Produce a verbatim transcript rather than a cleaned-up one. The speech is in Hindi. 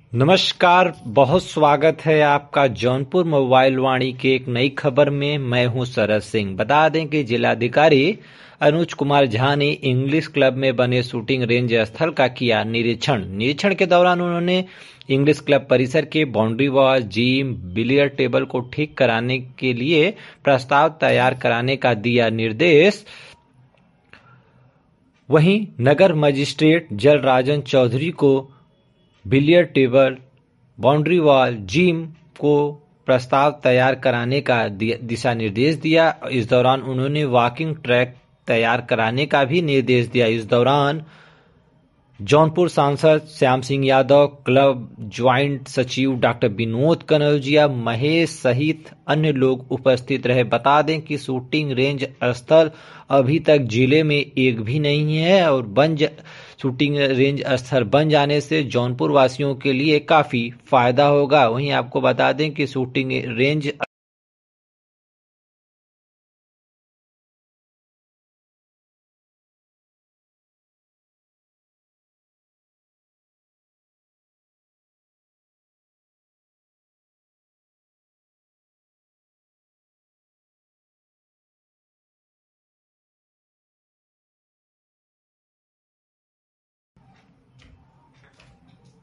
नमस्कार, बहुत स्वागत है आपका जौनपुर मोबाइल वाणी के एक नई खबर में। मैं हूं शरद सिंह। बता दें कि जिलाधिकारी अनुज कुमार झा ने इंग्लिश क्लब में बने शूटिंग रेंज स्थल का किया निरीक्षण। निरीक्षण के दौरान उन्होंने इंग्लिश क्लब परिसर के boundary wall, gym, billiard table को ठीक कराने के लिए प्रस्ताव तैयार कराने का दिया निर्देश। वहीं नगर मजिस्ट्रेट जलराजन चौधरी को billiard table, boundary wall, gym को प्रस्ताव तैयार कराने का दिशा निर्देश दिया। इस दौरान उन्होंने वॉकिंग ट्रैक तैयार कराने का भी निर्देश दिया। इस दौरान जौनपुर सांसद श्याम सिंह यादव, क्लब ज्वाइंट सचिव डॉक्टर विनोद कनौजिया, महेश सहित अन्य लोग उपस्थित रहे। बता दें कि शूटिंग रेंज स्थल अभी तक जिले में एक भी नहीं है और बन शूटिंग रेंज स्थल बन जाने से जौनपुर वासियों के लिए काफी फायदा होगा। वहीं आपको बता दें कि शूटिंग रेंज